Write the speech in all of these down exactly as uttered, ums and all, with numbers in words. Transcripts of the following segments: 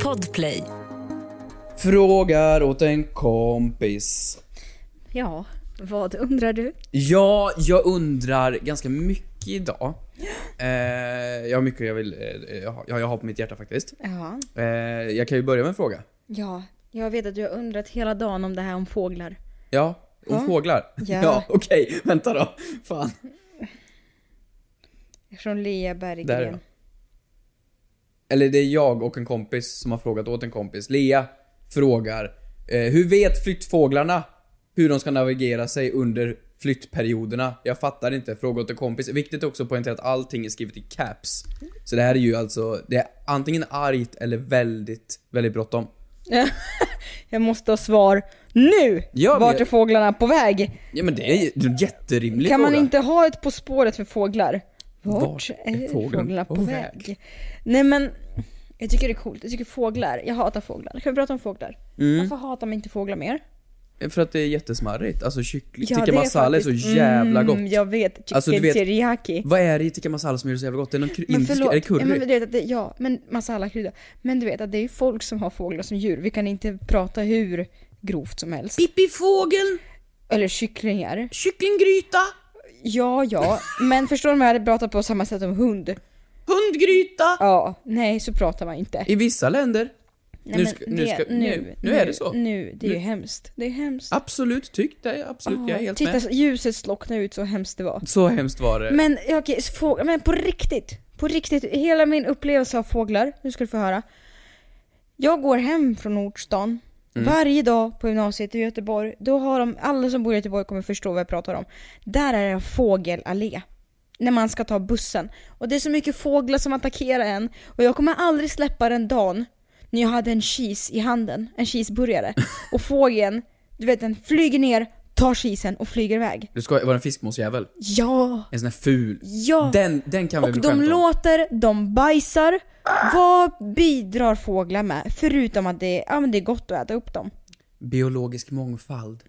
Podplay. Frågar åt en kompis. Ja, vad undrar du? Ja, jag undrar ganska mycket idag. eh, Jag har mycket jag vill eh, jag, har, jag har på mitt hjärta faktiskt. Ja. eh, Jag kan ju börja med en fråga. Ja, jag vet att du har undrat hela dagen om det här om fåglar. Ja, om ja. fåglar. Ja, ja okej, okay. Vänta då. Fan. Från Lea Berggren. Där, ja. Eller det är jag och en kompis som har frågat åt en kompis. Lea frågar eh, hur vet flyttfåglarna hur de ska navigera sig under flyttperioderna? Jag fattar inte. Fråga åt en kompis. Viktigt också att poängtera att allting är skrivet i caps. Så det här är ju alltså, det är antingen argt eller väldigt, väldigt bråttom. Jag måste ha svar nu. Ja, Vart men... är fåglarna på väg? Ja, men det är en jätterimlig Kan fråga. man inte ha ett på spåret för fåglar? Vart, Vart är, är fåglarna, fåglarna på, på väg? väg? Nej, men jag tycker det är coolt. Jag tycker fåglar, jag hatar fåglar. Kan vi prata om fåglar? Mm. Varför hatar man inte fåglar mer? För att det är jättesmarrigt. Alltså kyckling, ja, tikka masala är så jävla gott. Mm, jag vet, chicken alltså, vet, teriyaki. Vad är det i tikka masala som gör det så jävla gott? Det är någon men indisk, är det curry? Ja, men du vet att det, ja, men masala krydda. Men du vet att det är folk som har fåglar som djur. Vi kan inte prata hur grovt som helst. Pippifågel! Eller kycklingar. Kycklinggryta! Ja, ja. Men förstår du om jag hade pratat på samma sätt om hund? Hundgryta! Ja, nej, så pratar man inte. I vissa länder. Nej, nu, ska, det, nu, ska, nu, nu, nu är det så. Nu, det är nu. ju hemskt. Det är hemskt. Absolut, tyck det. Absolut, oh, jag är helt titta, med. Titta, ljuset slocknade ut, så hemskt det var. Så hemskt var det. Men, okej, få, men på riktigt. På riktigt, hela min upplevelse av fåglar. Nu ska du få höra. Jag går hem från Nordstan. Mm. Varje dag på gymnasiet i Göteborg. Då har de, alla som bor i Göteborg kommer förstå vad jag pratar om. Där är en fågelallé. När man ska ta bussen. Och det är så mycket fåglar som attackerar en. Och jag kommer aldrig släppa den dagen när jag hade en cheese i handen. En cheeseburgare. Och fågeln, du vet, den flyger ner, tar cheesen och flyger iväg. Du ska vara en fiskmåsjävel. Ja. En sån här ful. Ja. Den, den kan vi och väl de skämta om. låter, de bajsar. Vad bidrar fåglar med? Förutom att det, ja, men det är gott att äta upp dem. Biologisk mångfald.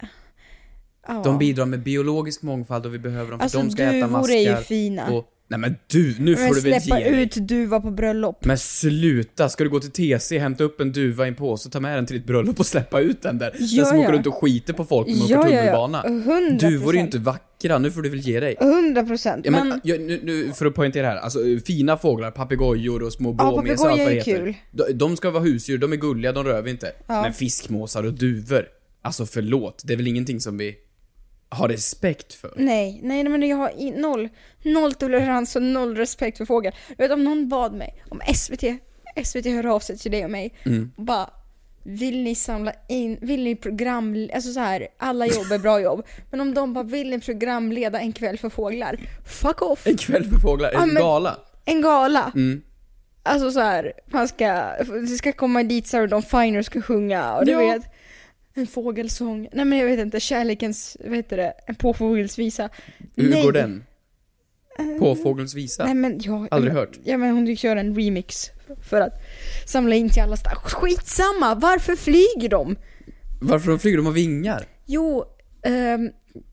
Ja. De bidrar med biologisk mångfald och vi behöver dem för alltså, de ska äta maskar. Är ju fina. Och, nej men du, nu får men du väl ge släppa dig. ut duva på bröllop. Men sluta, ska du gå till T C, hämta upp en duva i en påse, ta med den till ditt bröllop och släppa ut den där. Ja, den som ja. åker runt och skiter på folk med ja, åker tunnelbana. Ja, ja. Duvor är ju inte vackra, nu får du väl ge dig. hundra procent. Ja, men, men... ja, nu, nu, för att poängtera här, alltså fina fåglar, papegojor och små ja, blåmes och allt vad det heter. Kul. De, de ska vara husdjur, de är gulliga, de rör vi inte. Ja. Men fiskmåsar och duvor, alltså förlåt, det är väl ingenting som vi har respekt för. Nej, nej men jag har i, noll Noll tolerans och noll respekt för fåglar. Jag vet om någon bad mig, om S V T S V T hör av sig till dig och mig mm. och bara, vill ni samla in, vill ni program, alltså så här, alla jobb är bra jobb, men om de bara vill ni programleda en kväll för fåglar, fuck off. En kväll för fåglar, en ja, gala. En gala. Mm. Alltså så här, man ska, det ska komma dit så här och de Finer ska sjunga och du ja. vet. En fågelsång. Nej men jag vet inte, kärlekens, vad heter det, en påfågelsvisa. Hur Nej. går den? Påfågelsvisa? Nej men jag aldrig men, hört. Ja men hon kör en remix för att samla in till alla ställen. Skitsamma, varför flyger de? Varför de flyger? De har vingar. Jo, um,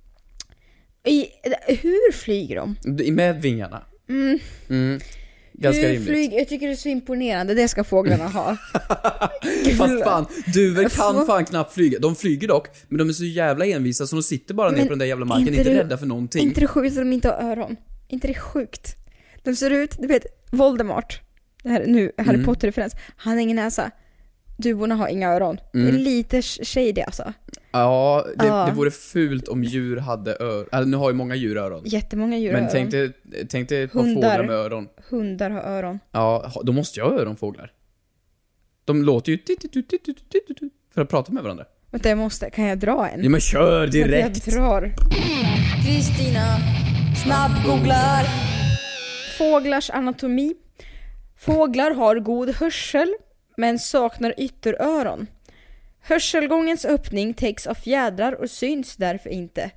i, hur flyger de? Med vingarna. Mm. Mm. Ganska hur rimligt. Flyg, jag tycker det är så imponerande, det ska fåglarna ha. Fast fan, duvor kan fan knappt flyga. De flyger dock, men de är så jävla envisa så de sitter bara ner på den där jävla marken, inte, inte du, rädda för någonting. Inte det sjukt att de inte har öron? Inte det sjukt? De ser ut, du vet, Voldemort. Det här nu, Harry mm. Potter-referens. Han har ingen näsa. Duvorna har inga öron. Mm. Det är lite shady alltså. Ja, det, ja. det vore fult om djur hade öron. Eller nu har ju många djur öron. Jättemånga djur men har tänk dig, tänk dig ett par fåglar med öron. Hundar har öron. Ja, de måste ju ha öron, fåglar. De låter ju för att prata med varandra. Vänta, jag måste, kan jag dra en? Ja men kör direkt. Jag drar. Kristina snabbgooglar. Fåglars anatomi. Fåglar har god hörsel men saknar ytteröron. Hörselgångens öppning täcks av fjädrar och syns därför inte.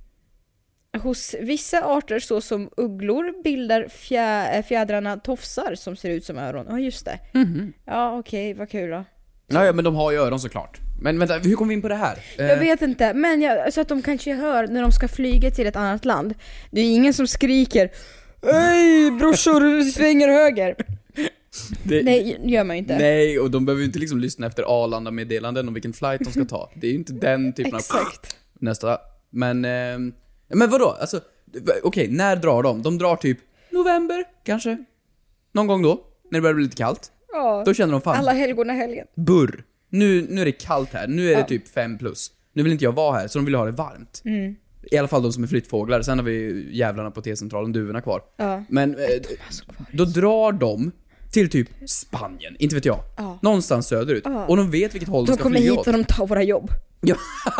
Hos vissa arter såsom ugglor bildar fjä- fjädrarna tofsar som ser ut som öron. Ja, just det. Mm-hmm. Ja, okej, okay, vad kul då. Ja, ja, men de har ju öron såklart. Men vänta, hur kom vi in på det här? Jag vet inte, men jag, så att de kanske hör när de ska flyga till ett annat land. Det är ingen som skriker: "Hej, brorsor, svänger höger." Det, Nej, gör man ju inte. Nej, och de behöver ju inte liksom lyssna efter Arlanda-meddelanden om vilken flight de ska ta. Det är ju inte den typen av... Exakt. Nästa. Men, eh, men vadå? Alltså, okej, okay, när drar de? De drar typ november, kanske. Någon gång då, när det börjar bli lite kallt. Ja. Då känner de fan... Alla helgona helgen. Burr. Nu, nu är det kallt här. Nu är ja. det typ fem plus. Nu vill inte jag vara här, så de vill ha det varmt. Mm. I alla fall de som är flyttfåglar. Sen har vi jävlarna på T-centralen, duvorna kvar. Ja. Men eh, då drar de till typ Spanien, inte vet jag. Ja. Någonstans söderut. Ja. Och de vet vilket håll de, de ska kommer flyga hit åt. och de tar våra jobb. Ja.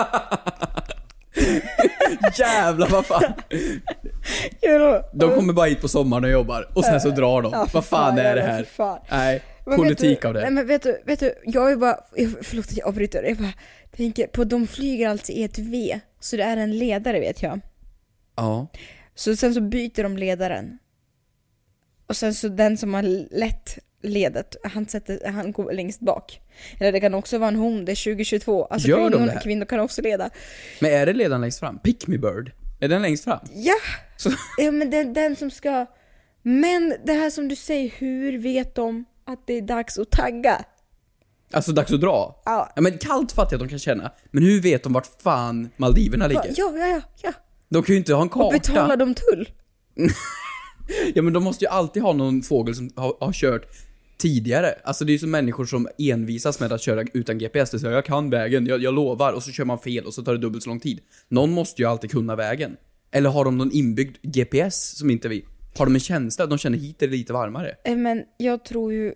Jävlar, vad fan. Ja, De kommer bara hit på sommaren och jobbar. Och sen så drar de. Ja, vad fan, fan är det ja, här? fan. Nej, Men politik du, av det. Nej men vet du, vet du, jag är bara, jag, förlåt att jag avbryter, jag bara tänker på, de flyger alltid i ett V. Så det är en ledare, vet jag. Ja. Så sen så byter de ledaren. Och sen så den som har lett ledet, han, sätter, han går längst bak. Eller det kan också vara en hon, det är tjugo tjugotvå. Alltså Gör de kvinnor, det här? kvinnor kan också leda. Men är det ledaren längst fram? Pick me bird. Är den längst fram? Ja, Så... ja men den, den som ska... Men det här som du säger, hur vet de att det är dags att tagga? Alltså dags att dra. Ja. Ja, men kallt fattar jag att de kan känna. Men hur vet de vart fan Maldiverna ligger? Ja, ja, ja, ja. De kan ju inte ha en karta. Och betalar de tull? Ja, men de måste ju alltid ha någon fågel som har, har kört tidigare. Alltså det är ju som människor som envisas med att köra utan G P S. Det säger jag kan vägen, jag, jag lovar. Och så kör man fel och så tar det dubbelt så lång tid. Någon måste ju alltid kunna vägen. Eller har de någon inbyggd G P S som inte vi? Har de en känsla att de känner hit är det lite varmare? Men jag tror ju...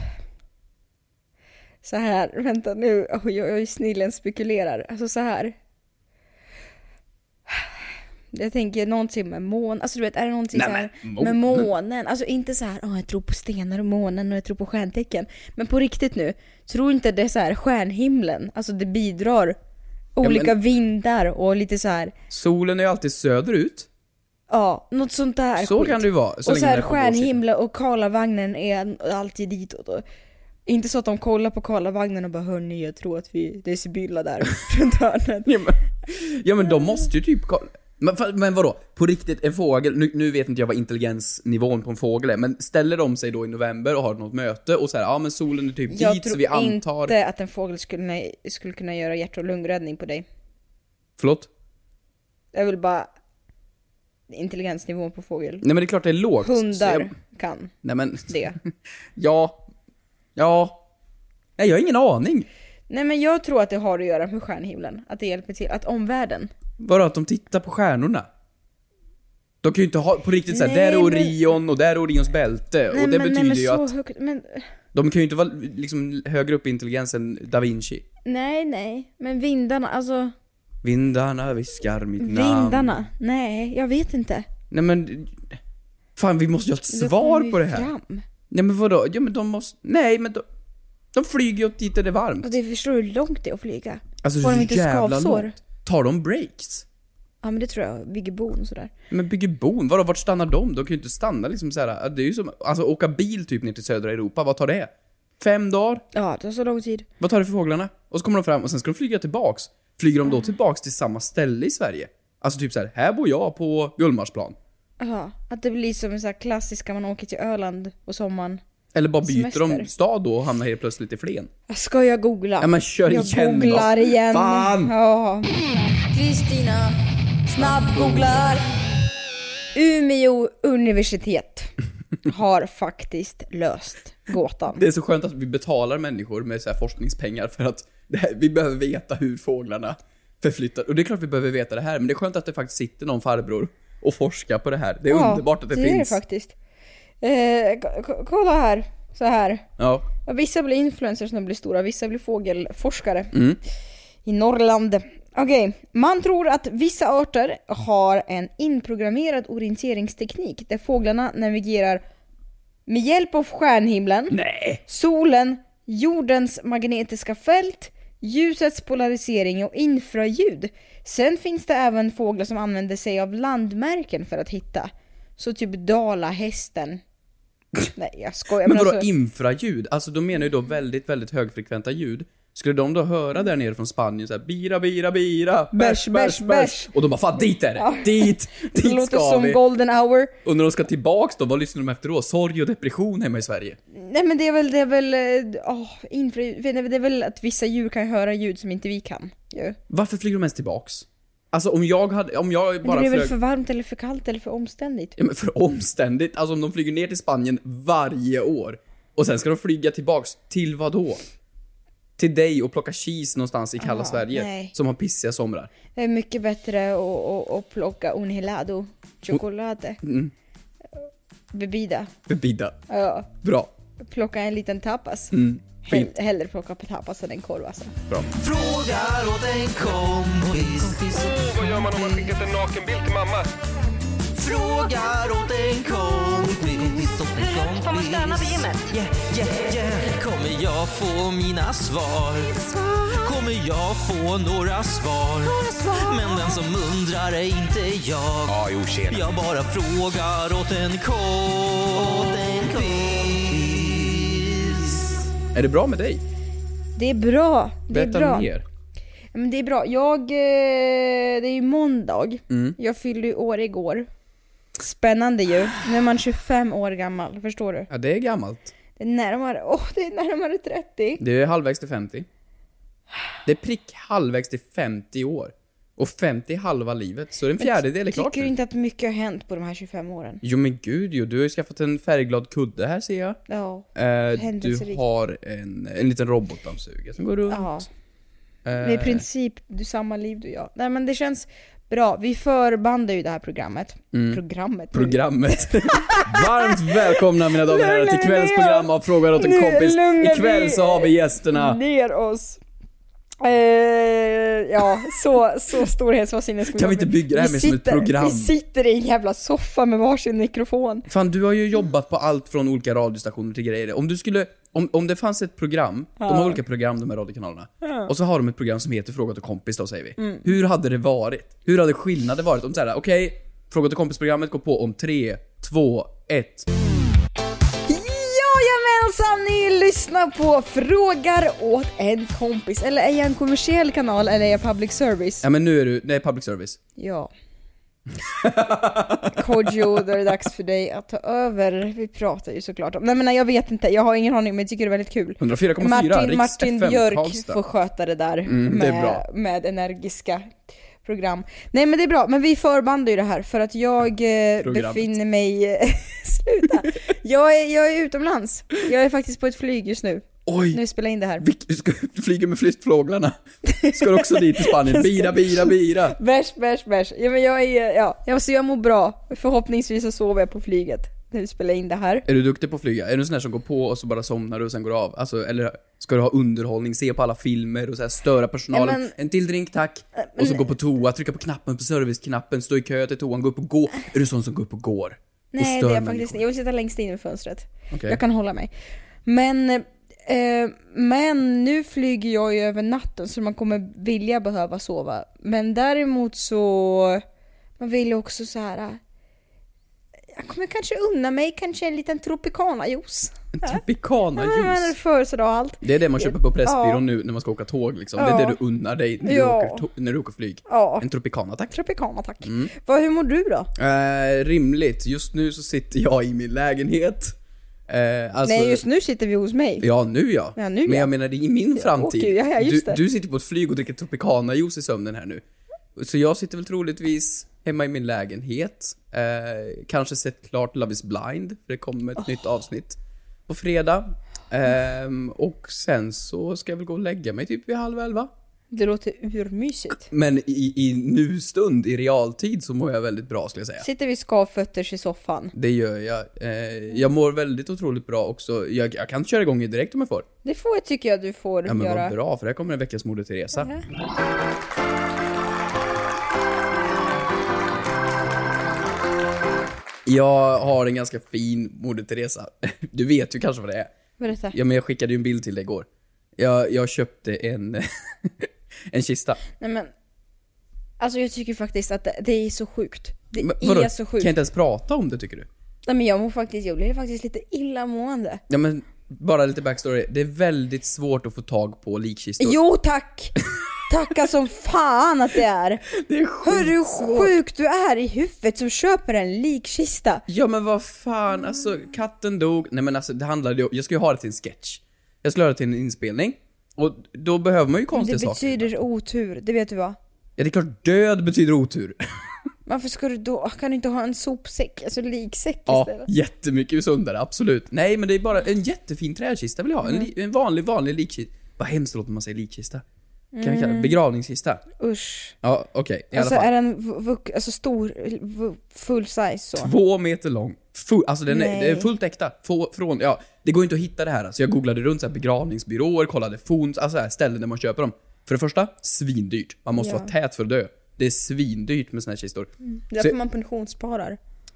Så här, vänta nu, oh, jag, jag är snillen spekulerar. Alltså så här. Jag tänker någonting med månen. Alltså du vet, är det någonting Nej, så här men, med månen? Alltså inte så här, oh, jag tror på stenar och månen och jag tror på stjärntecken. Men på riktigt nu, tror inte det är så här stjärnhimlen? Alltså det bidrar olika ja, men, vindar och lite så här. Solen är ju alltid söderut. Ja, något sånt där. Så skit. kan det ju vara. Så och så här länge det är på stjärnhimla och Karlavagnen är alltid ditåt. Och inte så att de kollar på Karlavagnen och bara, hörni, jag tror att vi, det är Sibylla där runt hörnet. Ja men, ja men de måste ju typ kolla. Men, men vadå? På riktigt, en fågel, nu, nu vet inte jag vad intelligensnivån på en fågel är, men ställer de sig då i november och har något möte och säger ja men solen är typ jag dit så vi antar... Jag tror inte att en fågel skulle, skulle kunna göra hjärt- och lungräddning på dig. Förlåt? Jag vill bara intelligensnivån på fågel. Nej men det är klart det är lågt. Hundar jag... kan Nej men... det. ja. Ja. Nej, jag har ingen aning. Nej men jag tror att det har att göra med stjärnhimlen. Att det hjälper till, att omvärlden. Vadå, att de tittar på stjärnorna? De kan ju inte ha, på riktigt såhär, där är men- Orion och där är Orions bälte. Nej, och det men, betyder nej, men ju så att högt, men, de kan ju inte vara liksom högre upp i intelligens än Da Vinci. nej, nej. Men vindarna, alltså... Vindarna viskar mitt namn. Vindarna? Nej, jag vet inte. Nej men... Fan, vi måste ju ha ett Det svar kommer ju på det här. fram. Nej men vadå? Ja men de måste... Nej men de... De flyger ju åt dit där det är varmt. Och det förstår hur långt det är att flyga. Alltså Får de så inte jävla skavsår? långt. Tar de breaks? Ja men det tror jag, bygger bon och sådär. Men bygger bon, vadå, vart stannar de? De kan ju inte stanna liksom såhär. Det är ju som, alltså åka bil typ ner till södra Europa, vad tar det? Fem dagar? Ja, det tar så lång tid. Vad tar det för fåglarna? Och så kommer de fram och sen ska de flyga tillbaks. Flyger de då tillbaks till samma ställe i Sverige? Alltså typ såhär, här bor jag på Gullmarsplan. Ja, att det blir som en sån här klassiska, man åker till Öland på sommaren. Eller bara byter Semester. de stad då och hamnar helt plötsligt i Flen. Ska jag googla? Ja men kör jag igen googlar då. igen. Fan! Ja. Kristina snabbgooglar. Umeå universitet har faktiskt löst gåtan. Det är så skönt att vi betalar människor med så här forskningspengar för att det här, vi behöver veta hur fåglarna förflyttar. Och det är klart vi behöver veta det här, men det är skönt att det faktiskt sitter någon farbror och forskar på det här. Det är Ja, underbart att det, det finns. är det faktiskt. Eh, k- k- kolla här, så här. Ja. Ja, vissa blir influencers när de blir stora, vissa blir fågelforskare Mm. i Norrland. Okej, man tror att vissa arter har en inprogrammerad orienteringsteknik där fåglarna navigerar med hjälp av stjärnhimlen, Nej. solen, jordens magnetiska fält, ljusets polarisering och infraljud. Sen finns det även fåglar som använder sig av landmärken för att hitta. Så typ dalahästen. Nej, jag skojar. Men vadå alltså, infraljud? Alltså de menar ju då väldigt, väldigt högfrekventa ljud Skulle de då höra där nere från Spanien så här, bira, bira, bira, Bärs, bärs, bärs. Och de bara, fan dit är det, Ja. dit, Det dit låter ska som vi. golden hour. Och när de ska tillbaks då, vad lyssnar de efter då? Sorg och depression hemma i Sverige. Nej men det är väl, det är väl, åh, inför, det är väl att vissa djur kan höra ljud som inte vi kan. Ja. Varför flyger de ens tillbaks? Alltså om jag hade, om jag Men bara det är väl flög... för varmt eller för kallt eller för omständigt. Ja, men för omständigt, alltså om de flyger ner till Spanien varje år och sen ska de flyga tillbaks, till vad då? Till dig och plocka cheese någonstans i kalla Ah, Sverige nej. som har pissiga somrar. Det är mycket bättre att, att, att plocka un helado, chocolate, Mm. bebida. Bebida. Ja, Bra. plocka en liten tapas. Mm. Hell, Fint. hellre plocka på tapas än en korv alltså. Bra. Frågar åt en kompis. Oh, vad gör man om man skickat en nakenbild till mamma? Frågar åt en kompis. Hur får man stöna på gymmet? Yeah, yeah, yeah. Kommer jag få mina svar? Kommer jag få några svar? Men den som undrar är inte jag. Ja, jo, tjena. Jag bara frågar åt en kompis. Är det bra med dig? Det är bra. Det är Berätta bra. mer. Ja, men det är bra. Jag, eh, det är ju måndag. Mm. Jag fyllde ju år igår. Spännande ju. Nu är man tjugofem år gammal, förstår du? Ja, det är gammalt. Det är närmare, åh, det är närmare trettio. Det är halvvägs till femtio. Det är prick halvvägs till femtio år. Och femtio är halva livet, så en fjärdedel är klart Tycker nu. du inte att mycket har hänt på de här tjugofem åren? Jo men gud jo, du har ju skaffat en färgglad kudde här ser jag. Ja. Eh, du Händelserikt. har en, en liten robotdammsugare som går runt. Ja. Eh, Det är i princip du samma liv du och jag. Nej men det känns bra. Vi förbandar ju det här programmet. Mm. Programmet. Programmet. Varmt välkomna mina damer och herrar till Lugna kvälls ner. program av Frågar åt en Nu kompis. lugnar Ikväll vi så har vi gästerna. ner oss. Eh, ja, så, så storhetsvansinne ska Kan vi inte bygga det här Vi med som ett sitter- program? Vi sitter i en jävla soffa med varsin mikrofon. Fan, du har ju jobbat på allt från olika radiostationer till grejer. Om du skulle, om, om det fanns ett program, de har olika program de här radiokanalerna. Och så har de ett program som heter Fråga till kompis då säger vi. Mm. Hur hade det varit? Hur hade skillnaden varit om så här, okej, okay, Fråga till kompis-programmet går på om tre, två, ett. Jajamensan, ni lyssnar på Frågar åt en kompis. Eller är jag en kommersiell kanal eller är jag public service? Ja men nu är du, nej public service. Ja. Kodjo, då är det dags för dig att ta över. Vi pratar ju såklart om... Nej men nej, jag vet inte, jag har ingen aning men jag tycker det är väldigt kul. hundrafyra komma fyra, Martin, Riks Martin F M, Björk Karlstad. får sköta det där Mm, det är med, bra. med energiska program. Nej men det är bra, men vi förbandar ju det här för att jag eh, Programmet. befinner mig... Sluta! Jag är, jag är utomlands. Jag är faktiskt på ett flyg just nu. Oj! Nu spelar jag in det här. Vilk, ska du flyga med flyttfåglarna? Ska du också dit till Spanien? Bira, bira, bira. Bärs, bärs, bärs. Ja, men jag är, ja, jag, så jag mår bra. Förhoppningsvis så sover jag på flyget när vi spelar in det här. Är du duktig på att flyga? Är du en sån här som går på och så bara somnar du och sen går av? Alltså, eller ska du ha underhållning, se på alla filmer och så här störa personalen? Ja, men- En till drink tack. Och så gå på toa, trycka på knappen på serviceknappen, stå i kö till toan, gå upp och gå. Är du sån som går upp och går? Nej, och det stör är jag människor? faktiskt inte. Jag vill sitta längst in i fönstret. Okej. Jag kan hålla mig. Men, eh, men nu flyger jag ju över natten så man kommer vilja behöva sova. Men däremot så, man vill ju också så här. Jag kommer kanske unna mig kanske en liten Tropicana-juice. En Ja, men Tropicana-juice. födelsedag och allt. Det är det man köper på Pressbyrån Ja. nu när man ska åka tåg liksom. Det är Ja. det du unnar dig när, Ja. du, åker to- när du åker flyg. Ja. En Tropicana tack. Tropicana, tack. Mm. Vad, hur mår du då? Eh, rimligt. Just nu så sitter jag i min lägenhet. Eh, alltså, Nej, just nu sitter vi hos mig. Ja, nu ja. Ja, nu Men ja. jag menar, det är i min framtid. okej, ja, ja, just du, det. du sitter på ett flyg och dricker Tropicana-juice i sömnen här nu. Så jag sitter väl troligtvis hemma i min lägenhet. Eh, kanske sett klart Love is blind, för det kommer ett Oh. nytt avsnitt på fredag. Eh, och sen så ska jag väl gå och lägga mig typ vid halv elva. Det låter urmysigt. Men i, i nustund, i realtid, så mår jag väldigt bra skulle jag säga. Sitter vi skavfötters i soffan. Det gör jag. Eh, jag mår väldigt otroligt bra också. Jag, jag kan köra igång direkt om jag får. Det får jag tycker jag du får Ja men göra. vad bra, för här kommer en veckans Moder Teresa. Mhm. Jag har en ganska fin Moder Teresa. Du vet ju kanske vad det är. Berätta. Ja men jag skickade ju en bild till dig igår. Jag, jag köpte en en kista. Nej men, alltså jag tycker faktiskt att det, det är så sjukt. Det Men, är vadå? så Kan sjukt. jag inte ens prata om det tycker du? Nej men jag mår faktiskt, jag blir faktiskt lite illamående. Ja men bara lite backstory. Det är väldigt svårt att få tag på likkistor. Jo tack! Tacka som fan att det är. Det är Hur skitsvårt. sjuk du är i huvudet som köper en likkista. Ja men vad fan, alltså katten dog. Nej men alltså det handlade ju, jag ska ju ha det till en sketch. Jag skulle ha det till en inspelning. Och då behöver man ju konstiga Det saker. betyder otur, det vet du vad? Ja det är klart, död betyder otur. Varför ska du då, kan du inte ha en sopsäck, alltså liksäck Ja, istället? jättemycket sundare, absolut. Nej men det är bara en jättefin träkista vill jag ha. En, li- en vanlig, vanlig likkista. Vad hemskt låter man säga likkista. Kan vi kalla det begravningskista? Usch. Ja, okej, i Alltså alla fall. är den v- v- alltså stor, v- full size så? Två meter lång. Full, alltså den är, Nej. det är fullt äkta. Få, från, ja, det går inte att hitta det här. Så jag googlade runt så här begravningsbyråer, kollade fons, alltså så här ställen där man köper dem. För det första, svindyrt. Man måste Ja. vara tät för att dö. Det är svindyrt med såna här kistor. Därför Så- man pensionssparar.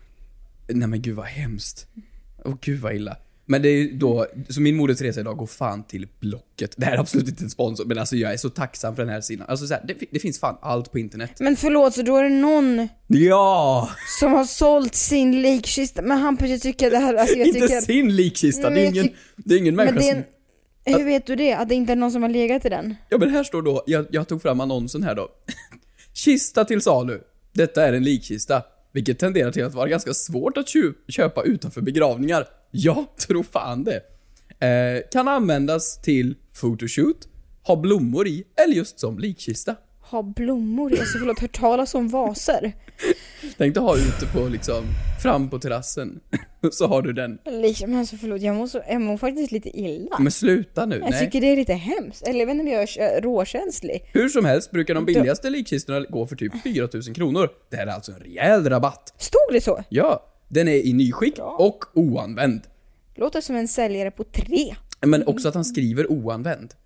Nej men gud vad hemskt. Åh gud vad illa. Men det är ju då, så min Moder Teresa idag går fan till Blocket. Det här är absolut inte en sponsor, men alltså jag är så tacksam för den här sidan. Alltså så här, det, det finns fan allt på internet. Men förlåt, så då är det någon Ja! som har sålt sin likkista. Men han jag tycker det här, alltså jag Inte tycker sin likkista, Men det är jag ingen, tyck- det är ingen människa men det är som... en, hur vet du det? Att det inte är någon som har legat i den? Ja men här står då, jag, jag tog fram annonsen här då. Kista till salu. Detta är en likkista, vilket tenderar till att vara ganska svårt att tju- köpa utanför begravningar. Jag tror fan det. Eh, kan användas till photoshoot, ha blommor i, eller just som likkista. Ha blommor i, alltså förlåt, hört talas om vaser. Tänkte ha ute på liksom, fram på terrassen. Så har du den. Liksom, men alltså förlåt, jag mår, så, jag mår faktiskt lite illa. Men sluta nu, Jag nej. tycker det är lite hemskt. Eller jag vet inte om jag är råkänslig. Hur som helst brukar de billigaste likkistorna gå för typ fyra tusen kronor. Det här är alltså en rejäl rabatt. Stod det så? Ja, den är i nyskick Bra. och oanvänd. Låter som en säljare på tre. Men också att han skriver oanvänd.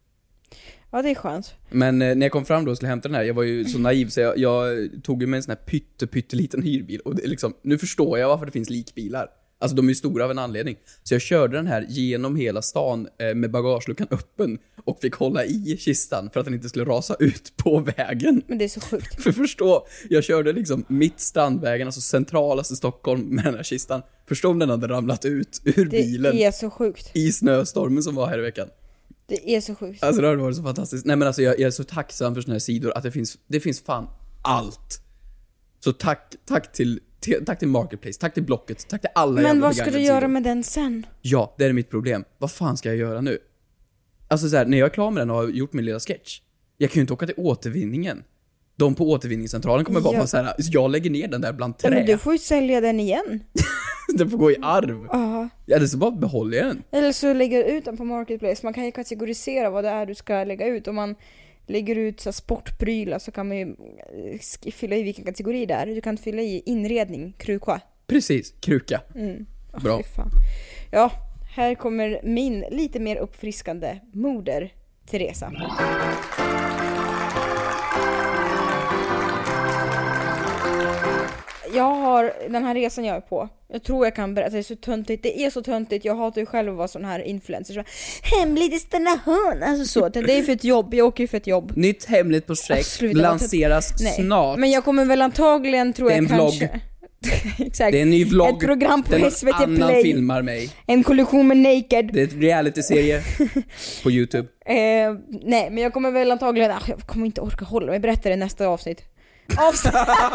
Ja, det är skönt. Men eh, när jag kom fram då och skulle hämta den här, jag var ju så naiv så jag, jag tog ju med en sån här pytte, pytteliten hyrbil. Och det är liksom, nu förstår jag varför det finns likbilar. Alltså de är ju stora av en anledning. Så jag körde den här genom hela stan eh, med bagageluckan öppen. Och fick hålla i kistan för att den inte skulle rasa ut på vägen. Men det är så sjukt. För förstå, jag körde liksom mitt Strandvägen, alltså centralaste Stockholm med den här kistan. Förstå om den hade ramlat ut ur Det bilen är så sjukt. i snöstormen som var här i veckan. Det är så sjukt. Alltså det har varit så fantastiskt. Nej men alltså jag, jag är så tacksam för såna här sidor att det finns, det finns fan allt. Så tack, tack till, till tack till Marketplace, tack till Blocket, tack till alla Men jävla vad ska du begagnade göra sidor. med den sen? Ja, det är mitt problem. Vad fan ska jag göra nu? Alltså så här, när jag är klar med den och har gjort min lilla sketch, jag kan ju inte åka till återvinningen. De på återvinningscentralen kommer bara Ja. vara så här, jag lägger ner den där bland Ja, trä. men du får ju sälja den igen. Den får gå i arv. Ja. Ja, det så bara behåller jag den. Eller så lägger du ut den på Marketplace. Man kan ju kategorisera vad det är du ska lägga ut. Om man lägger ut så här sportprylar så kan man ju eh, sk- fylla i vilken kategori det är. Du kan fylla i inredning, kruka. Precis, kruka. Mm. Oh, Bra. fy fan. Ja, här kommer min lite mer uppfriskande Moder Teresa. Jag har, den här resan jag är på, jag tror jag kan berätta, det är så töntigt, det är så töntigt, jag hatar ju själv att vara sån här influencer, så hemlig destination, alltså så, det är för ett jobb, jag åker ju för ett jobb. Nytt hemligt projekt Ah, sluta, lanseras Nej, snart. men jag kommer väl antagligen, tror Det är jag en kanske vlogg. Exakt. Det är en ny vlogg. Ett program på där S V T någon annan Play. filmar mig. En kollektion med Naked. Det är ett reality-serie på YouTube. Eh, nej, men jag kommer väl antagligen, ah, jag kommer inte orka hålla mig, berätta det i nästa avsnitt. Avsnitt.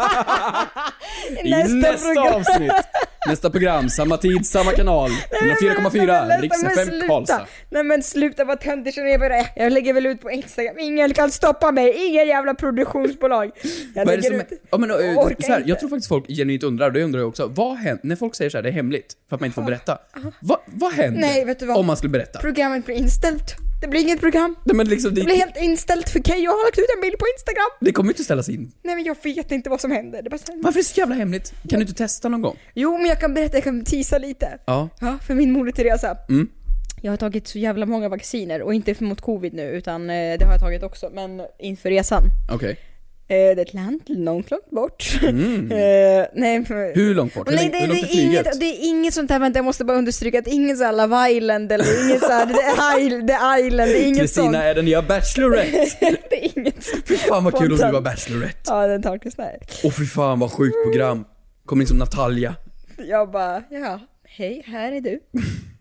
I nästa avsnitt. Nästa program, samma tid, samma kanal. hundrafyra komma fyra, Riks F M Karlstad. Nej men sluta, vad töntigt som jag börjar. Jag lägger väl ut på Instagram, ingen kan stoppa mig, ingen jävla produktionsbolag. Jag Vad är det lägger som, ut. ja, men, äh, Orkar så här, inte. jag tror faktiskt folk genuint undrar, och det undrar jag också. Vad händer, när folk säger så här, det är hemligt, för att man inte får berätta. Va, vad händer Nej, vet du vad? om man skulle berätta? Programmet blir inställt. Det blir inget program. Nej, men liksom, Det blir det, helt inställt för Keyyo har lagt ut en bild på Instagram. det kommer ju inte ställas in. Nej men jag vet inte vad som händer. Det är bara så här. Varför är det så jävla hemligt? Kan du inte testa någon gång? Jo men jag kan berätta, jag kan teasa lite. Ja. Ja, för min Moder Teresa. Mm. Jag har tagit så jävla många vacciner, och inte mot covid nu, utan eh, det har jag tagit också, men inför resan. Okej. Eh, det är ett land långt, långt bort. Mm. eh, nej, men, Hur långt bort? Hur, nej, långt- det, hur det, långt är är flyget? inget, det är inget sånt här, vänta jag måste bara understryka att inget så här Love Island eller inget så här, The Island, The Island, det är inget sånt. Kristina är den nya Bachelorette. Det är inget sånt. Fy fan vad kul om du Spontant. var Bachelorette. Ja, den tar till snär. Åh fy fan vad sjukt program. Kommer in som Natalia. Jag bara, ja, hej, här är du.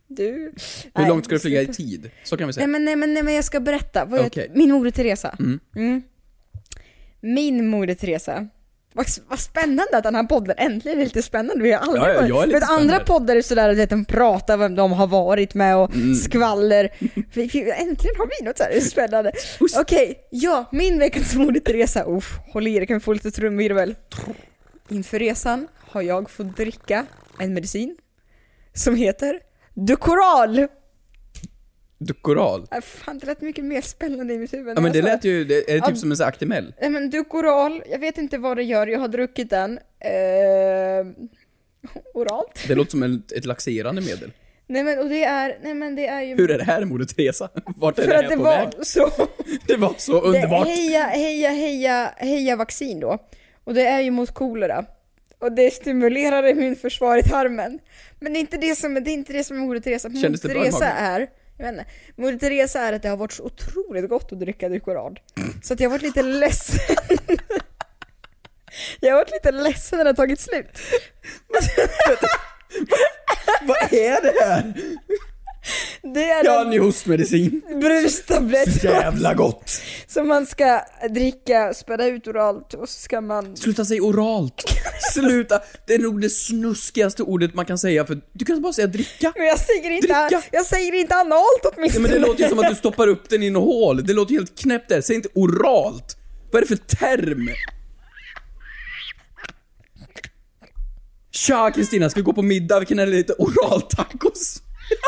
Du. Hur Nej, långt ska du flyga i sluta. tid? Så kan vi säga. Nej men, nej, men, nej, men jag ska berätta. Vad Okej. jag, min moder Teresa. Mm. Mm. Min moder Teresa. Vad, vad spännande att den här podden äntligen är lite spännande. Vi har aldrig Ja, ja, jag är varit. lite Vet, andra spännande. poddar är sådär att de pratar vem de har varit med och Mm. skvaller. Vi, vi, äntligen har vi något så här spännande. Okej, ja, min veckans moder Teresa. Uff, håll i det, kan vi få lite trumvirvel. Inför resan har jag fått dricka en medicin som heter Dukoral. Dukoral. Äh, fan, det lät mycket mer spännande i mitt huvud. Ja men det Alltså, lät ju, det, är det typ Ja. som en sån här Actimel? Nej men Dukoral, jag vet inte vad det gör, jag har druckit den eh, oralt. Det låter som en, ett laxerande medel. Nej men och det är, nej men det är ju Hur är det här Moder Teresa? Vart är för det att här det på var väg? så Det var så underbart. Det, heja, heja, heja, heja vaccin då. Och det är ju mot kolera. Och det stimulerar immunförsvar i tarmen. Men det är inte det som, det är inte det som är Moder Teresa. Moder Kändes det bra i Teresa magen? är, jag vet inte, Moder Teresa är att det har varit så otroligt gott att dricka Dukoral. Så att jag har varit lite ledsen. Jag har varit lite ledsen när det har tagit slut. Vad är det här? Det är Jag har en en ny hostmedicin. brustablett Jävla gott. som man ska dricka, späda ut oralt och så ska man... Sluta säga oralt. Sluta. Det är nog det snuskigaste ordet man kan säga, för du kan bara säga dricka. Men jag säger inte, Dricka. jag säger inte analt Ja, åtminstone. men det låter ju som att du stoppar upp den i något hål. Det låter helt knäppt där. Säg inte oralt. Vad är det för term? Tja Kristina, ska vi gå på middag? Vi kan äta lite oraltacos.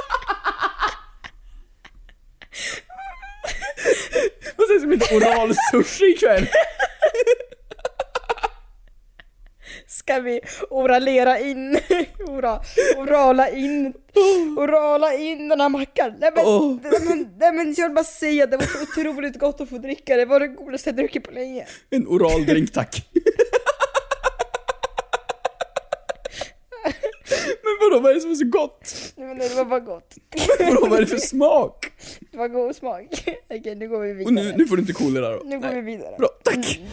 Vad sägs om lite oral sushi ikväll? Ska vi oralera in, ora, orala in, orala in den här mackan. Nej men, Åh. nej, men, nej, men jag vill bara säga att det var så otroligt gott att få dricka. Det var det godaste jag druckit på länge. En oral drink, tack. Men vadå, vad är det som är så gott? Nej men det var bara gott. Vadå, vad är det för smak? Det var god smak. Okej, nu går vi vidare. Och nu, nu får du inte kolera då. Nu går Nej. vi vidare. Bra, tack.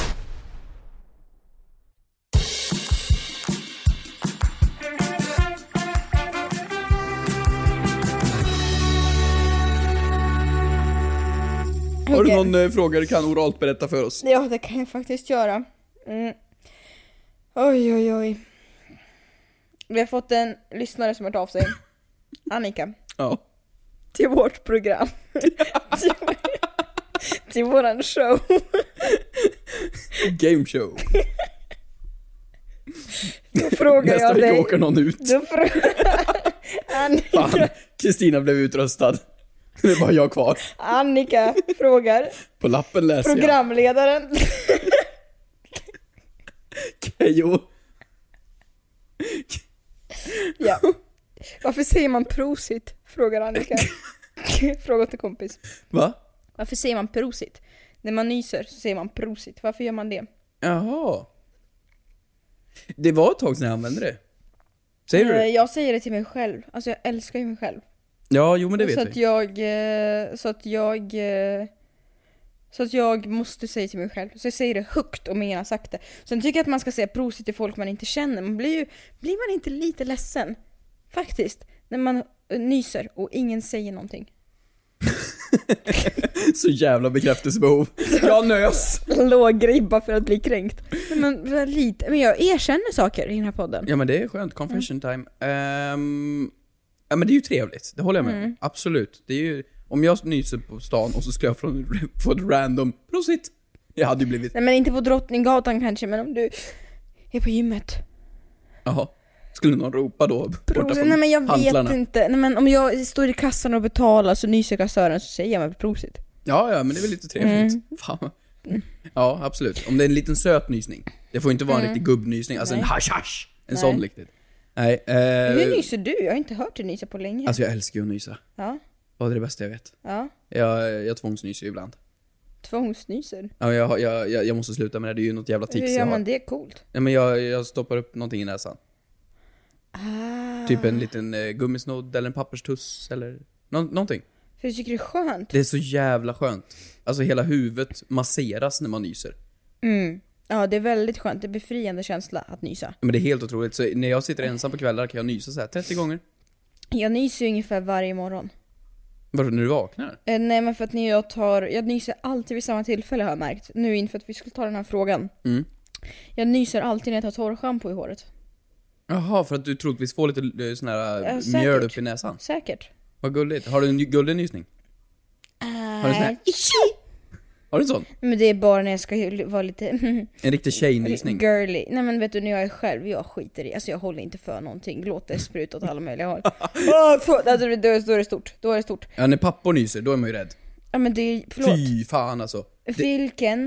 Har du Okej. någon eh, fråga du kan oralt berätta för oss? Ja, det kan jag faktiskt göra. Mm. Oj, oj, oj. Vi har fått en lyssnare som har hört av sig. Annika. Ja. Till vårt program. till, till våran show. Game show. Då frågar Nästa jag vecka dig. åker någon ut. Då frågar Annika, Fan, Kristina blev utröstad. Det är bara jag kvar. Annika frågar På lappen läser jag. programledaren. Kejo. Ja. Varför säger man prosit? Frågar Annika. Fråga till kompis. Va? Varför säger man prosit? När man nyser så säger man prosit. Varför gör man det? Jaha. Det var ett tag sedan jag använde det. Säger du Eh, det? Jag säger det till mig själv. Alltså jag älskar ju mig själv. Ja, jo men det så vet att vi. jag eh, Så att jag eh, Så att jag måste säga till mig själv. Så jag säger det högt och menar sakta. Sen tycker jag att man ska säga prosit till folk man inte känner. Man blir ju, blir man inte lite ledsen? Faktiskt. När man eh, nyser och ingen säger någonting. Så jävla bekräftelsebehov. Jag nös. Låg ribba för att bli kränkt. Men, men, lite, men jag erkänner saker i den här podden. Ja men det är skönt, confession time. Ehm, ja men det är ju trevligt, det håller jag med om. Mm. Absolut. Det är ju, om jag nyser på stan och så skulle jag från, få ett random prosit. Jag hade ju blivit, Nej men inte på Drottninggatan kanske. Men om du är på gymmet. jaha. Skulle någon ropa då? Borta från Nej men jag hantlarna. vet inte. Nej, men om jag står i kassan och betalar så nyser kassören så säger jag mig prosit. Ja, ja, men det är väl lite trevligt. Mm. Fan. Ja, absolut. Om det är en liten söt nysning. Det får inte vara en Mm. riktig gubbnysning. Alltså Nej. en hash hash. En Nej. sån riktigt. Nej. Eh, Hur nyser du? Jag har inte hört dig nysa på länge. Alltså jag älskar ju att nysa. Ja, Ja, det är det bästa jag vet. ja. Jag, jag tvångsnyser ju ibland. Tvångsnyser. Ja, jag, jag, jag, jag måste sluta med det. Det är ju något jävla Hur tics gör jag har. man det coolt? Ja, men jag, jag stoppar upp någonting i näsan. Ah. Typ en liten eh, gummisnodd eller en papperstuss eller nå- någonting. För jag tycker det är skönt. Det är så jävla skönt. Alltså hela huvudet masseras när man nyser. Mm. Ja, det är väldigt skönt. Det är befriande känsla att nysa. Men det är helt otroligt. Så när jag sitter ensam på kvällar kan jag nysa så här trettio gånger. Jag nyser ungefär varje morgon. Varför när du vaknar? Eh, nej men för att när jag tar, jag nyser alltid vid samma tillfälle har jag märkt. Nu inför att vi skulle ta den här frågan. Mm. Jag nyser alltid när jag tar torrschampo i håret. Jaha, för att du troligtvis får lite sån här Ja, säkert. mjöl upp i näsan. Säkert. Vad gulligt. Har du en gullig nysning? Har du en sån här? Har du en sån? Men det är bara när jag ska ju vara lite En riktig tjejnysning. girly. Nej men vet du, när jag är själv, jag skiter i. Alltså jag håller inte för någonting. Låt det spruta åt alla möjliga håll. Åh, för, alltså, då, då är det stort. Då är det stort. Ja, när pappor nyser, då är man ju rädd. Ja men det är, förlåt. Fy fan alltså. Det, Vilken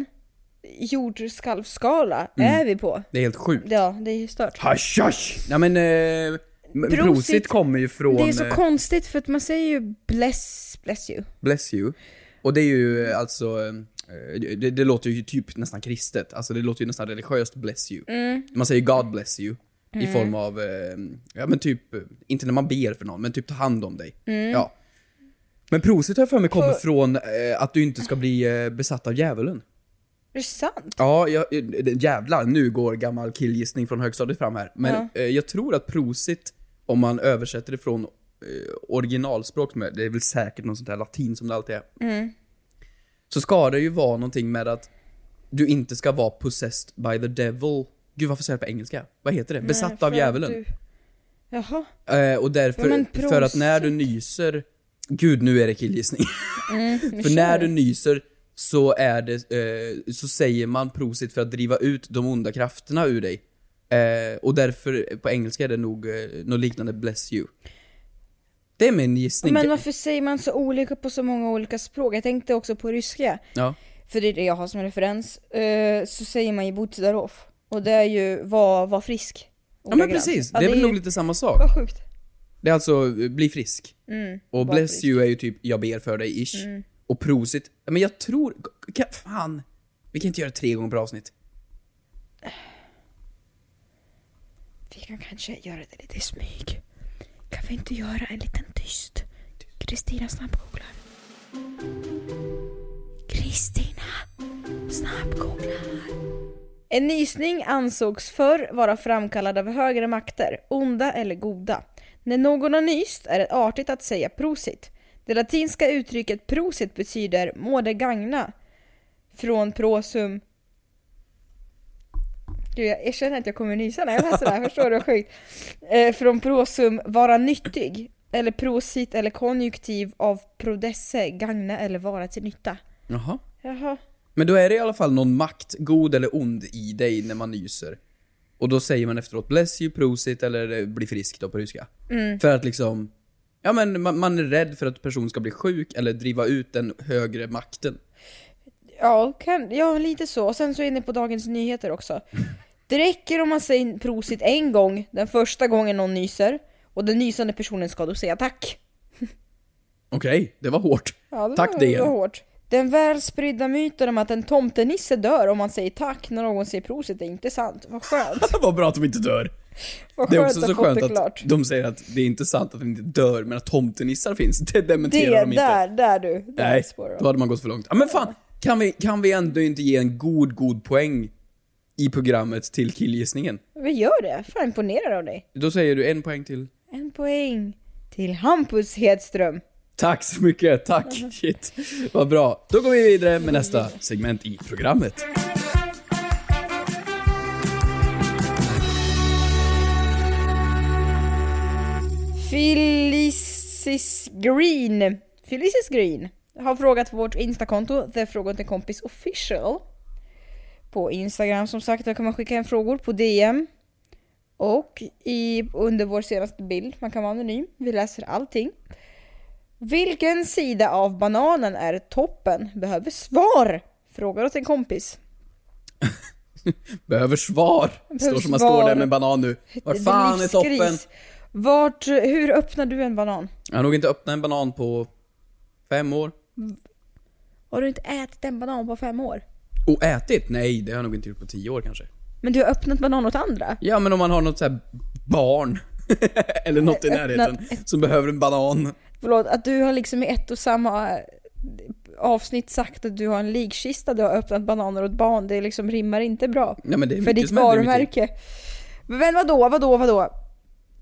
jordskalvskala Mm. är vi på? det är helt sjukt. Ja, det är stört. Hasch, hasch. Nej men, eh, prosit, prosit kommer ju från... Det är så eh, konstigt för att man säger ju bless, bless you. Bless you. Och det är ju eh, alltså... Eh, det, det låter ju typ nästan kristet. Alltså det låter ju nästan religiöst, bless you. Mm. Man säger God bless you. Mm. I form av, eh, ja men typ, eh, inte när man ber för någon, men typ ta hand om dig. Mm. Ja. Men prosit har jag för mig kommer För- från eh, att du inte ska bli eh, besatt av djävulen. Är det sant? Ja, jag, eh, jävlar, nu går gammal killgissning från högstadiet fram här. Men Ja. eh, jag tror att prosit, om man översätter det från eh, originalspråk, med, det är väl säkert något sånt här latin som det alltid är. Mm. Så ska det ju vara någonting med att du inte ska vara possessed by the devil. Gud, varför säger jag på engelska? Vad heter det? Besatt Nej, för av att djävulen. du- Jaha. Eh, och därför, Ja, men för att när du prosit. nyser... Gud, nu är det killgissning. Mm, För när du nyser så är det eh, så säger man prosit för att driva ut de onda krafterna ur dig. Eh, och därför på engelska är det nog eh, något liknande bless you. Det är min gissning. Men varför säger man så olika på så många olika språk? Jag tänkte också på ryska. Ja. För det är det jag har som referens. Eh, så säger man ju buddarov. Och det är ju var, var frisk. Ja men precis, det är väl nog lite samma sak. Vad sjukt. Det är alltså eh, bli frisk. Mm, Och var bless frisk. you är ju typ jag ber för dig ish. Mm. Och prosit. Men jag tror kan, fan. Vi kan inte göra tre gånger per avsnitt. Vi kan kanske göra det lite i smyg. Kan vi inte göra en liten tyst? Kristina snabbgooglar. Kristina snabbgooglar. En nysning ansågs förr vara framkallad av högre makter, onda eller goda. När någon har nyst är det artigt att säga prosit. Det latinska uttrycket prosit betyder må det gagna. Från prosum. Gud, jag känner att jag kommer nysa när jag läser det här, förstår du vad sjukt? Eh, från prosum vara nyttig. Eller prosit eller konjunktiv av prodesse, gagna eller vara till nytta. Jaha. Jaha. Men då är det i alla fall någon makt, god eller ond, i dig när man nyser. Och då säger man efteråt bless you, prosit eller bli frisk då på ryska. Mm. För att liksom, ja men man, man är rädd för att personen ska bli sjuk eller driva ut den högre makten. Ja, kan, ja, lite så. Och sen så är ni på Dagens Nyheter också. Det räcker om man säger prosit en gång, den första gången någon nyser. Och den nysande personen ska då säga tack. Okej, okay, det var hårt. Ja, det Tack var, det det igen. var hårt. Den välspridda myten om att en tomtenisse dör om man säger tack när någon säger prosit är inte sant. Vad skönt. Vad bra att de inte dör. Vad Det är skönt också att så fått skönt det att klart. de säger att det är inte sant att de inte dör, men att tomtenissar finns. Det dementerar Det, de inte. där, där du. Där Nej, spårar de. då hade man gått för långt. Ja, men fan, kan vi, kan vi ändå inte ge en god, god poäng i programmet till killgissningen? Vi gör det. Fan, imponerad av dig. Då säger du en poäng till. En poäng till Hampus Hedström. Tack så mycket, tack. Shit, vad bra. Då går vi vidare med nästa segment i programmet. Felicis Green Felicis Green har frågat på vårt Instakonto The Fråga till kompis official på Instagram. Som sagt, där kan man skicka en frågor på D M och i, under vår senaste bild. Man kan vara anonym, vi läser allting. Vilken sida av bananen är toppen? Behöver svar. Frågar åt en kompis. Behöver svar. Behöver Står som man svar. står där med en banan nu. Var Det är fan är livskris. toppen? Vart, hur öppnar du en banan? Jag har nog inte öppnat en banan på fem år. Har du inte ätit en banan på fem år? Och ätit? Nej, det har jag nog inte gjort på tio år kanske. Men du har öppnat banan åt andra? Ja, men om man har något så här barn eller något i Öppna- närheten som behöver en banan. Förlåt, att du har liksom i ett och samma avsnitt sagt att du har en likkista, du har öppnat bananer åt barn. Det liksom rimmar inte bra. Nej, men det är för mycket ditt som händer i mitt liv. varumärke. Men vadå, vadå, vadå?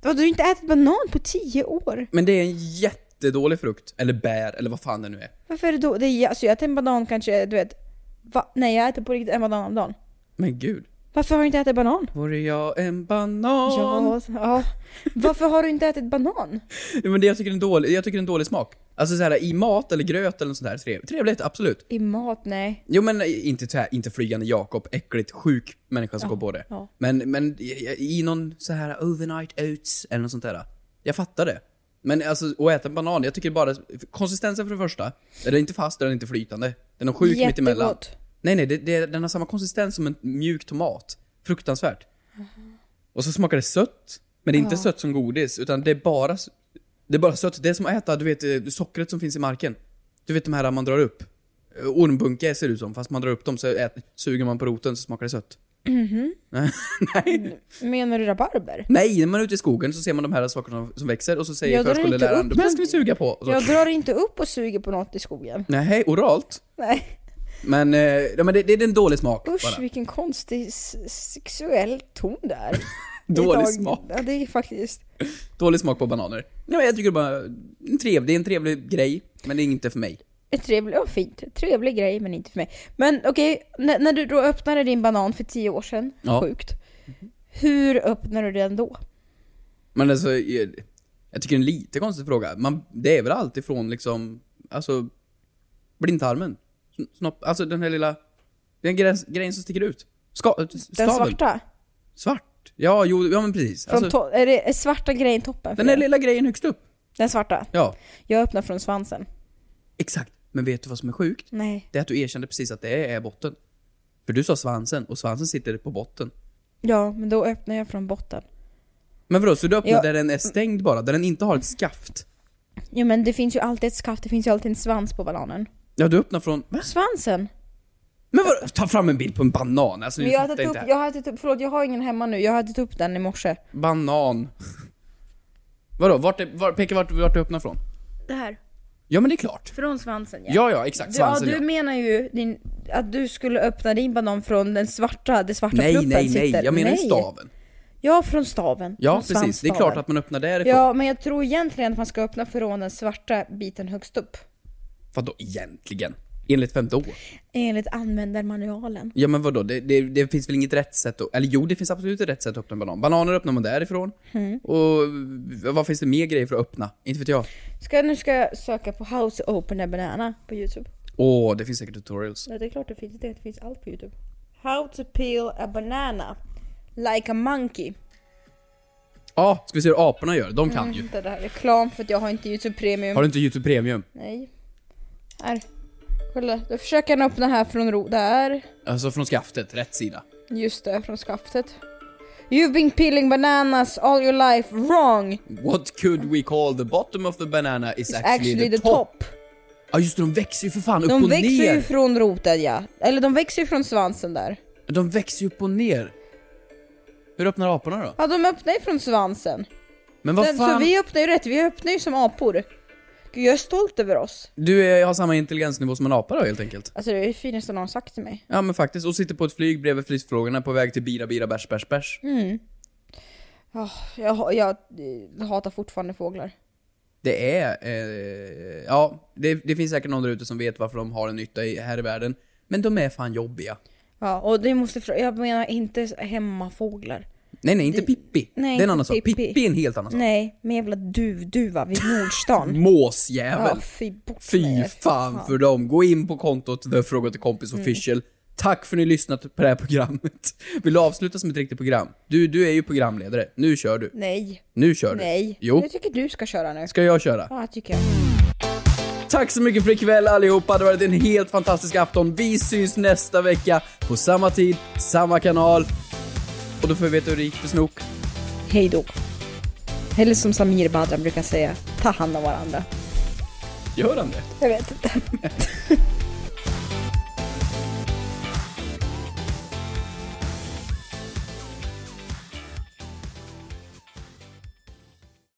Du har ju inte ätit banan på tio år. Men det är en jättedålig frukt. Eller bär, eller vad fan det nu är. Varför är det då? Det är, alltså jag äter en banan kanske, du vet. Va? Nej, jag äter på riktigt en banan om dagen. Men gud. Varför har du inte ätit banan? Vore jag en banan? Ja, ja. Varför har du inte ätit banan? Ja, men det jag tycker är en dålig, jag tycker det är en dålig smak. Alltså så här i mat eller gröt eller något sånt där trevligt, trevligt absolut. I mat, nej. Jo men inte så här, inte flygande Jakob, äckligt sjuk människa som Ja, går på det. ja. Men men i, i någon så här overnight oats eller något sånt där. Jag fattar det. Men alltså att äta en banan, jag tycker bara konsistensen för det första. Den är inte fast, den är inte flytande. Den är sjuk mitt emellan. Jättegott. Nej nej, det, det, den har samma konsistens som en mjuk tomat. Fruktansvärt. Och så smakar det sött. Men det är inte Ja. sött som godis, utan det är bara det är bara sött. Det är som att äta, du vet, sockret som finns i marken. Du vet de här man drar upp. Ormbunke ser det ut som, fast man drar upp dem så ät, suger man på roten så smakar det sött. Mhm. Nej. Menar du rabarber? Nej, när man är ute i skogen så ser man de här sakerna som växer och så säger Jag drar förskoleläraren, inte upp de här ska vi suga på. Och så, Jag drar inte upp och suger på något i skogen. nej, oralt. Nej. Men, eh, ja, men det, det är en dålig smak. Usch, bara. vilken konstig s- sexuell ton där. Dålig Idag- smak. Ja, det är faktiskt. Dålig smak på bananer. Ja, jag tycker bara en trevlig, det är en trevlig grej, men det är inte för mig. Ett trevligt, ja, fint. Trevlig grej, men inte för mig. Men okej, när, när du då öppnade din banan för tio år sedan, Ja. sjukt. Hur öppnar du den då? Men alltså, jag, jag tycker det är en lite konstig fråga. Man, det är väl alltid från liksom, alltså, blindtarmen. Snopp, alltså den här lilla, den grejen, grejen som sticker ut. Ska, Den staven. svarta? Svart? Ja, jo, ja men precis. Från Alltså, to- är det är svarta grejen toppen? för den här det? lilla grejen högst upp. Den svarta? Ja, Jag öppnar från svansen. exakt. Men vet du vad som är sjukt? Nej. Det är att du erkände precis att det är botten. För du sa svansen, och svansen sitter på botten. Ja, men då öppnar jag från botten. Men vadå, så du öppnar Ja. där den är stängd bara? Där den inte har ett skaft? Jo, men det finns ju alltid ett skaft, det finns ju alltid en svans på bananen. Ja, du öppnar från... Va? Svansen? Men vadå? Ta fram en bild på en banan. Alltså, Men du jag har fattar tagit inte. upp, jag har tagit upp, förlåt jag har ingen hemma nu, jag har tagit upp den i morse. Banan. Vadå? Vart, är, var, peka vart, vart du öppnar från? Det här. Ja, men det är klart. Från svansen, ja. Ja, ja, exakt. Du, ja, Svansen, du ja. menar ju din, att du skulle öppna din banan från den svarta, det svarta Nej, pluppen nej, nej. sitter. Jag menar nej. staven. Ja, från staven. Ja, från precis. Det är svansstaven. klart att man öppnar därifrån. Ja, men jag tror egentligen att man ska öppna från den svarta biten högst upp. Vadå egentligen? Enligt femte år? Enligt användarmanualen. Ja, men vadå? Det, det, det finns väl inget rätt sätt att... Eller jo, det finns absolut ett rätt sätt att öppna en banan. Bananer öppnar man därifrån. Mm. Och vad finns det mer grejer för att öppna? Inte vet jag. Ska, nu ska jag söka på How to open a banana på YouTube. Åh, det finns säkert tutorials. Ja, det är klart det finns det. Det finns allt på YouTube. How to peel a banana like a monkey. Ja, ska vi se hur aporna gör? De kan ju. Mm, det där är reklam för att jag har inte YouTube Premium. Har du inte YouTube Premium? Nej. Här. Kolla, då försöker han öppna här från ro. Där. Alltså från skaftet, rätt sida. Just det, från skaftet. You've been peeling bananas all your life wrong. What could we call the bottom of the banana is It's actually, actually the, the top. top. Ja just det, de växer ju för fan upp De och växer ner. ju från roten, ja. Eller de växer ju från svansen där. De växer ju upp och ner. Hur öppnar aporna då? Ja, de öppnar ju från svansen. Men vad Den, fan? så vi öppnar ju rätt, vi öppnar ju som apor. Gud, jag är stolt över oss. Du är, har samma intelligensnivå som en apa då helt enkelt. Alltså det är det finaste någon har sagt till mig. Ja men faktiskt, och sitter på ett flyg bredvid flygfrågorna på väg till bira bira bärs bärs bärs. Mm. Oh, jag, jag, jag hatar fortfarande fåglar. Det är, eh, ja, det, det finns säkert någon där ute som vet varför de har en nytta i, här i världen. Men de är fan jobbiga. Ja, och det måste frå- jag menar inte hemmafåglar. Nej nej, inte Det- Pippi. nej, det är en annan inte sak. Pippi. Pippi är en helt annan sak. Nej, men jävla duv-duva vid Nordstan. Måsjävel. Ja, fy bort Fy med er, fan för dem. Gå in på kontot The Fråga till Kompis Official. Tack för att ni lyssnat på det här programmet. Vill du avsluta som ett riktigt program? Du, du är ju programledare. Nu kör du. Nej, Nu kör du. nej. Jo. Jag tycker du ska köra nu. Ska jag köra? Ja, tycker jag. Tack så mycket för ikväll allihopa. Det har varit en helt fantastisk afton. Vi syns nästa vecka på samma tid, samma kanal. Och då får vi veta hur det gick för Snok. Hej då. Eller som Samir Badran brukar säga, ta hand om varandra. Gör han det? Jag vet inte.